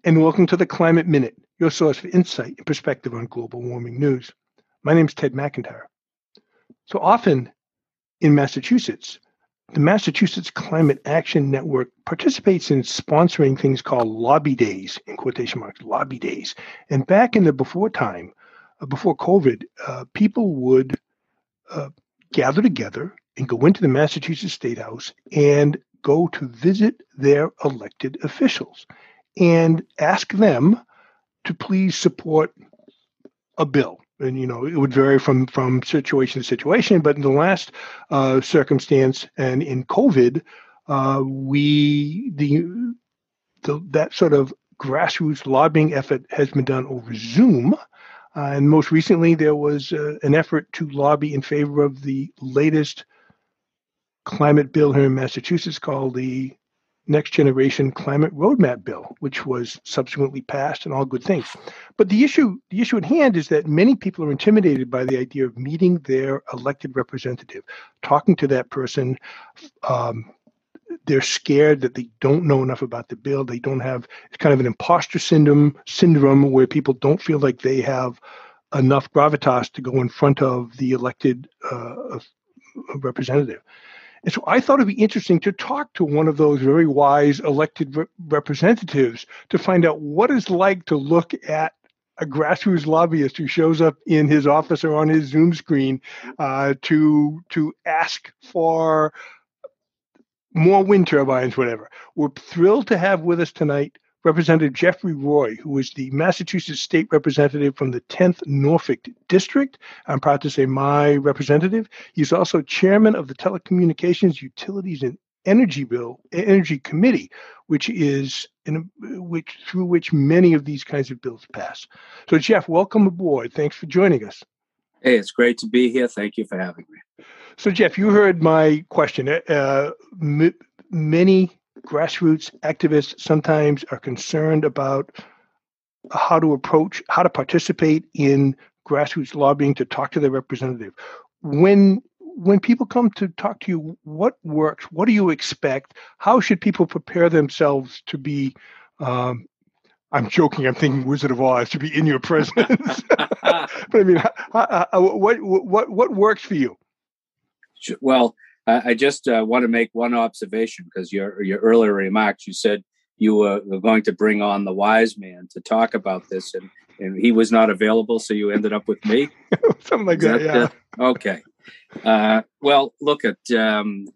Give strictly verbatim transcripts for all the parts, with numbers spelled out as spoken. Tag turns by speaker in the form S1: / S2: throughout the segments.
S1: and welcome to the Climate Minute, your source for insight and perspective on global warming news. My name is Ted McIntyre. So often in Massachusetts, the Massachusetts Climate Action Network participates in sponsoring things called lobby days, in quotation marks, lobby days. And back in the before time, uh, before COVID, uh, people would uh, gather together and go into the Massachusetts State House and go to visit their elected officials and ask them to please support a bill. And, you know, it would vary from, from situation to situation. But in the last uh, circumstance and in COVID, uh, we, the, the that sort of grassroots lobbying effort has been done over Zoom. Uh, and most recently, there was uh, an effort to lobby in favor of the latest climate bill here in Massachusetts called the Next Generation Climate Roadmap Bill, which was subsequently passed, and all good things. But the issue, the issue at hand is that many people are intimidated by the idea of meeting their elected representative, talking to that person. Um, they're scared that they don't know enough about the bill. They don't have, it's kind of an imposter syndrome, syndrome where people don't feel like they have enough gravitas to go in front of the elected uh, representative. And so I thought it'd be interesting to talk to one of those very wise elected re- representatives to find out what it's like to look at a grassroots lobbyist who shows up in his office or on his Zoom screen uh, to to ask for more wind turbines, whatever. We're thrilled to have with us tonight Representative Jeffrey Roy, who is the Massachusetts State Representative from the tenth Norfolk District. I'm proud to say my representative. He's also chairman of the Telecommunications, Utilities, and Energy Bill Energy Committee, which is in which through which many of these kinds of bills pass. So, Jeff, welcome aboard. Thanks for joining us.
S2: Hey, it's great to be here. Thank you for having me.
S1: So, Jeff, you heard my question. Uh, m- many grassroots activists sometimes are concerned about how to approach, how to participate in grassroots lobbying to talk to their representative. When when people come to talk to you, what works? What do you expect? How should people prepare themselves to be? Um, I'm joking. I'm thinking Wizard of Oz to be in your presence. But I mean, how, how, what what what works for you?
S2: Well, I just uh, want to make one observation because your your earlier remarks, you said you were, were going to bring on the wise man to talk about this, and, and he was not available, so you ended up with me.
S1: Something like that, that,
S2: yeah. Uh, okay. Uh, well, look at. Um,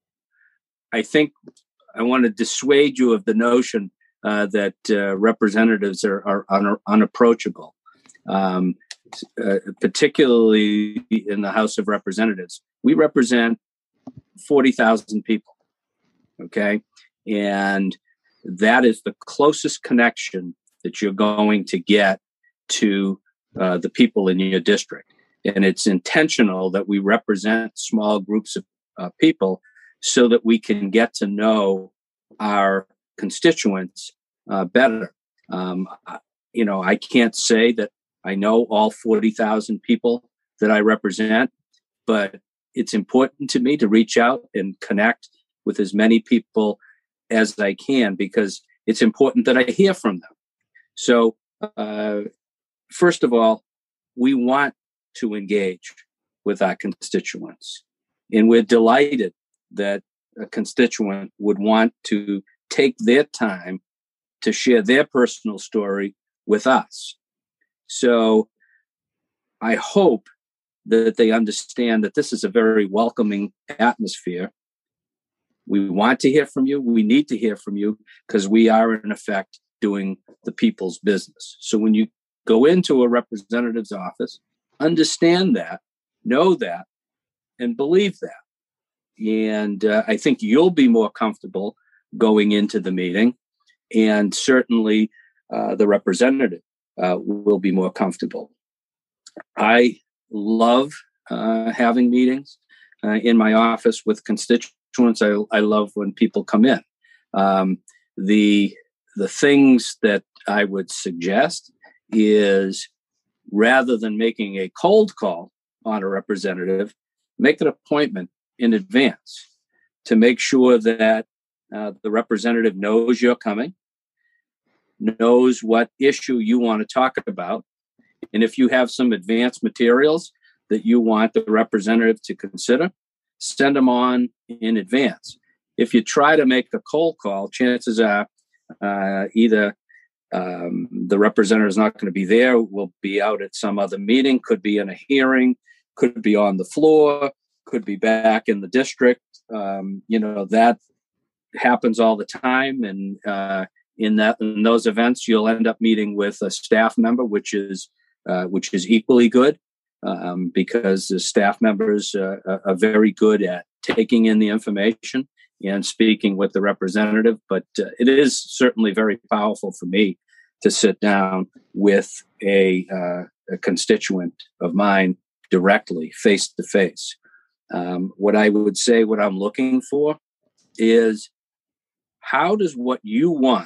S2: I think I want to dissuade you of the notion uh, that uh, representatives are, are un- unapproachable, um, uh, particularly in the House of Representatives. We represent forty thousand people, okay? And that is the closest connection that you're going to get to uh, the people in your district. And it's intentional that we represent small groups of uh, people so that we can get to know our constituents uh, better. Um, you know, I can't say that I know all forty thousand people that I represent, but it's important to me to reach out and connect with as many people as I can because it's important that I hear from them. So, uh, first of all, we want to engage with our constituents. And we're delighted that a constituent would want to take their time to share their personal story with us. So I hope that they understand that this is a very welcoming atmosphere. We want to hear from you. We need to hear from you because we are, in effect, doing the people's business. So when you go into a representative's office, understand that, know that, and believe that. And uh, I think you'll be more comfortable going into the meeting, and certainly uh, the representative uh, will be more comfortable. I love uh, having meetings uh, in my office with constituents. I, I love when people come in. Um, the the things that I would suggest is rather than making a cold call on a representative, make an appointment in advance to make sure that uh, the representative knows you're coming, knows what issue you want to talk about. And if you have some advanced materials that you want the representative to consider, send them on in advance. If you try to make a cold call, chances are uh, either um, the representative is not going to be there, will be out at some other meeting, could be in a hearing, could be on the floor, could be back in the district. Um, you know, that happens all the time. And uh, in that in those events, you'll end up meeting with a staff member, which is uh, which is equally good. Um, because the staff members uh, are very good at taking in the information and speaking with the representative. But uh, it is certainly very powerful for me to sit down with a, uh, a constituent of mine directly, face to face. Um, what I would say, what I'm looking for is, how does what you want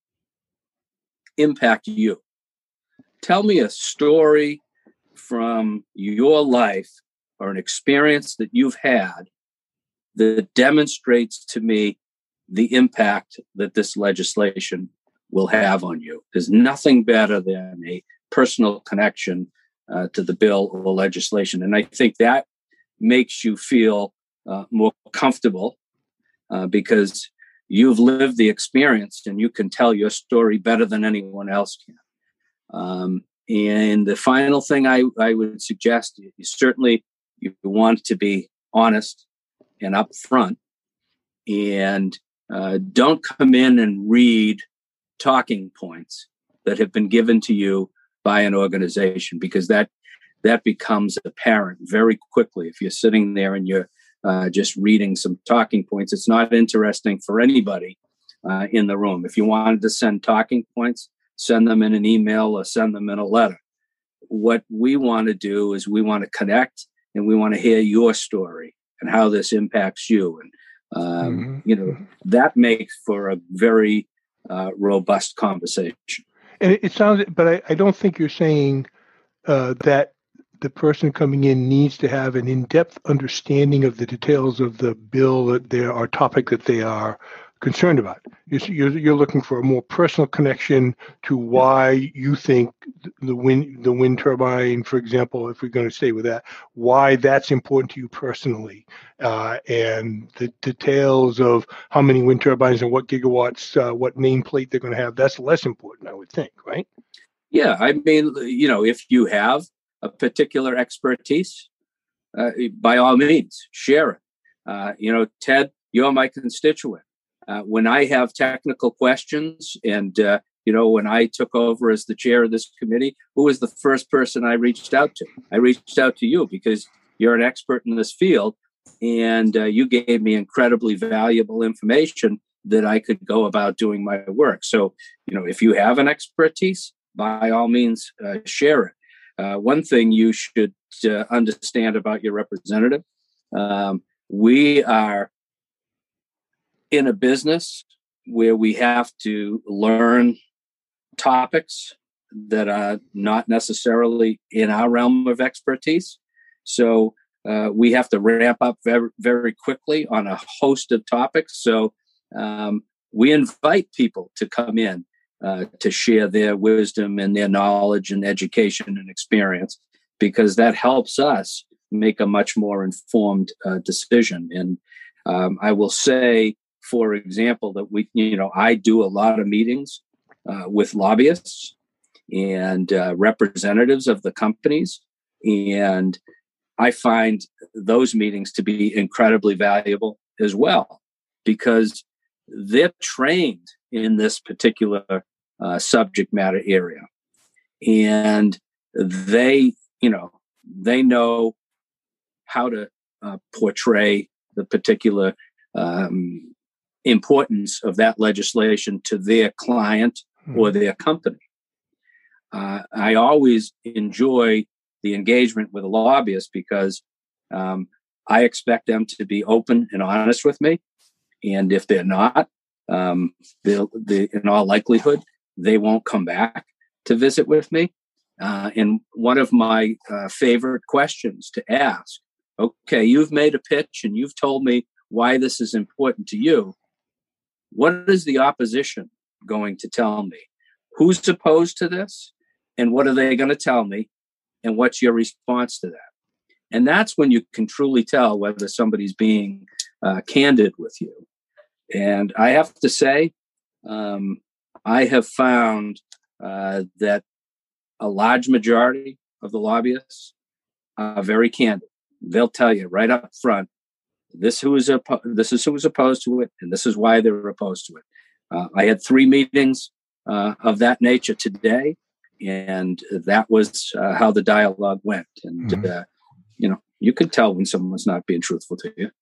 S2: impact you? Tell me a story from your life or an experience that you've had that demonstrates to me the impact that this legislation will have on you. There's nothing better than a personal connection uh, to the bill or legislation. And I think that makes you feel uh, more comfortable uh, because you've lived the experience and you can tell your story better than anyone else can. Um, And the final thing I, I would suggest is certainly you want to be honest and upfront, and uh, don't come in and read talking points that have been given to you by an organization, because that that becomes apparent very quickly. If you're sitting there and you're uh, just reading some talking points, it's not interesting for anybody uh, in the room. If you wanted to send talking points, send them in an email or send them in a letter. What we want to do is we want to connect and we want to hear your story and how this impacts you. And, um, mm-hmm. you know, that makes for a very uh, robust conversation.
S1: And it, it sounds, but I, I don't think you're saying uh, that the person coming in needs to have an in-depth understanding of the details of the bill that they are, topic that they are concerned about. You're, you're looking for a more personal connection to why you think the wind, the wind turbine, for example, if we're going to stay with that, why that's important to you personally, uh, and the details of how many wind turbines and what gigawatts, uh, what nameplate they're going to have. That's less important, I would think, right?
S2: Yeah, I mean, you know, if you have a particular expertise, uh, by all means, share it. Uh, you know, Ted, you're my constituent. Uh, when I have technical questions, and, uh, you know, when I took over as the chair of this committee, who was the first person I reached out to? I reached out to you because you're an expert in this field, and uh, you gave me incredibly valuable information that I could go about doing my work. So, you know, if you have an expertise, by all means, uh, share it. Uh, one thing you should uh, understand about your representative, um, we are in a business where we have to learn topics that are not necessarily in our realm of expertise. So uh, we have to ramp up very, very quickly on a host of topics. So um, we invite people to come in uh, to share their wisdom and their knowledge and education and experience, because that helps us make a much more informed uh, decision. And um, I will say, for example, that we, you know, I do a lot of meetings uh, with lobbyists and uh, representatives of the companies, and I find those meetings to be incredibly valuable as well, because they're trained in this particular uh, subject matter area, and they, you know, they know how to uh, portray the particular um, importance of that legislation to their client or their company. Uh, I always enjoy the engagement with a lobbyist because um, I expect them to be open and honest with me. And if they're not, um, they'll, they, in all likelihood, they won't come back to visit with me. Uh, and one of my uh, favorite questions to ask, okay, you've made a pitch and you've told me why this is important to you. What is the opposition going to tell me? who's opposed to this, and what are they going to tell me, and what's your response to that? And that's when you can truly tell whether somebody's being uh, candid with you. And I have to say, um, I have found uh, that a large majority of the lobbyists are very candid. They'll tell you right up front, this who is oppo- this is who is opposed to it, and this is why they're opposed to it. Uh, I had three meetings uh, of that nature today, and that was uh, how the dialogue went. And mm-hmm. uh, you know, you could tell when someone's not being truthful to you.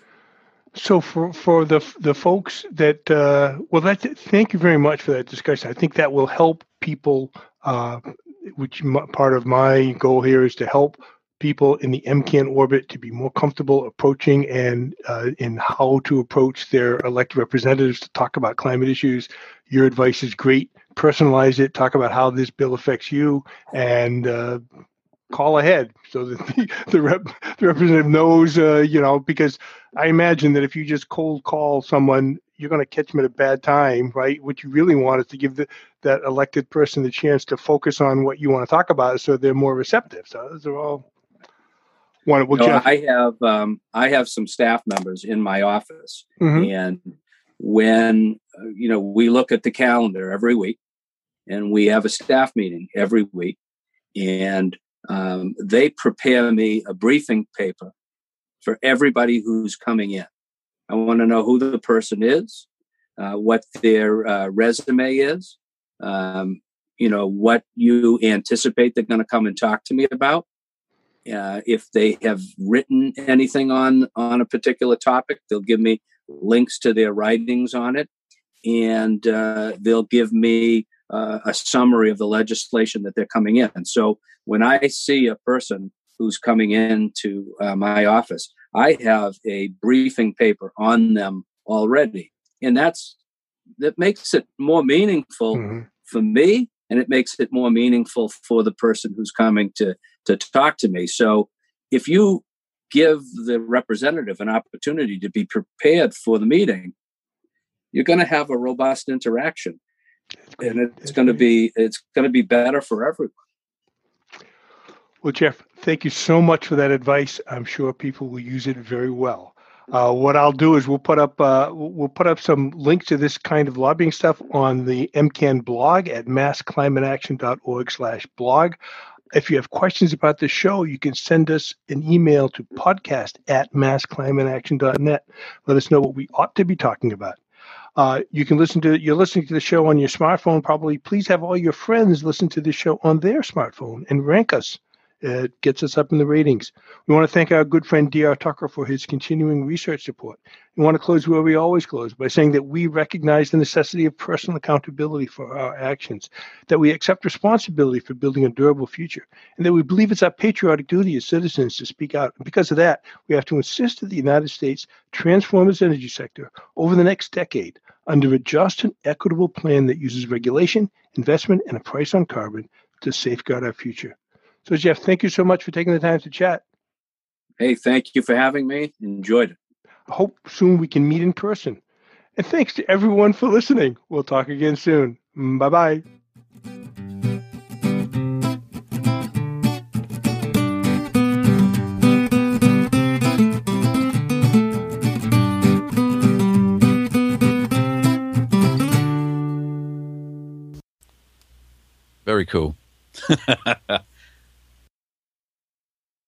S1: So for, for the the folks that, uh, well, that, thank you very much for that discussion. I think that will help people, uh, which m- part of my goal here is to help people in the M CAN orbit to be more comfortable approaching and uh, in how to approach their elected representatives to talk about climate issues. Your advice is great. Personalize it. Talk about how this bill affects you, and uh, call ahead so that the, the, rep, the representative knows, uh, you know, because I imagine that if you just cold call someone, you're going to catch them at a bad time, right? What you really want is to give the, that elected person the chance to focus on what you want to talk about so they're more receptive. So those are all one. Well,
S2: no,
S1: Jeff,
S2: I have um, I have some staff members in my office, mm-hmm. and when uh, you know we look at the calendar every week, and we have a staff meeting every week, and um, they prepare me a briefing paper for everybody who's coming in. I want to know who the person is, uh, what their uh, resume is, um, you know, what you anticipate they're going to come and talk to me about. Uh, if they have written anything on, on a particular topic, they'll give me links to their writings on it. And uh, they'll give me uh, a summary of the legislation that they're coming in. And so when I see a person who's coming into uh, my office, I have a briefing paper on them already. And that's that makes it more meaningful mm-hmm. for me, and it makes it more meaningful for the person who's coming to, to talk to me. So if you give the representative an opportunity to be prepared for the meeting, you're going to have a robust interaction. And it's that's going to be it's going to be better for everyone.
S1: Well, Jeff, thank you so much for that advice. I'm sure people will use it very well. Uh, what I'll do is we'll put up uh, we'll put up some links to this kind of lobbying stuff on the M CAN blog at mass climate action dot org slash blog. If you have questions about the show, you can send us an email to podcast at mass climate action dot net. Let us know what we ought to be talking about. Uh, you can listen to, you're listening to the show on your smartphone, probably. Please have all your friends listen to the show on their smartphone and rank us. It gets us up in the ratings. We want to thank our good friend D R Tucker for his continuing research support. We want to close where we always close, by saying that we recognize the necessity of personal accountability for our actions, that we accept responsibility for building a durable future, and that we believe it's our patriotic duty as citizens to speak out. And because of that, we have to insist that the United States transform its energy sector over the next decade under a just and equitable plan that uses regulation, investment, and a price on carbon to safeguard our future. So, Jeff, thank you so much for taking the time to chat.
S2: Hey, thank you for having me. Enjoyed it.
S1: I hope soon we can meet in person. And thanks to everyone for listening. We'll talk again soon. Bye-bye.
S3: Very cool.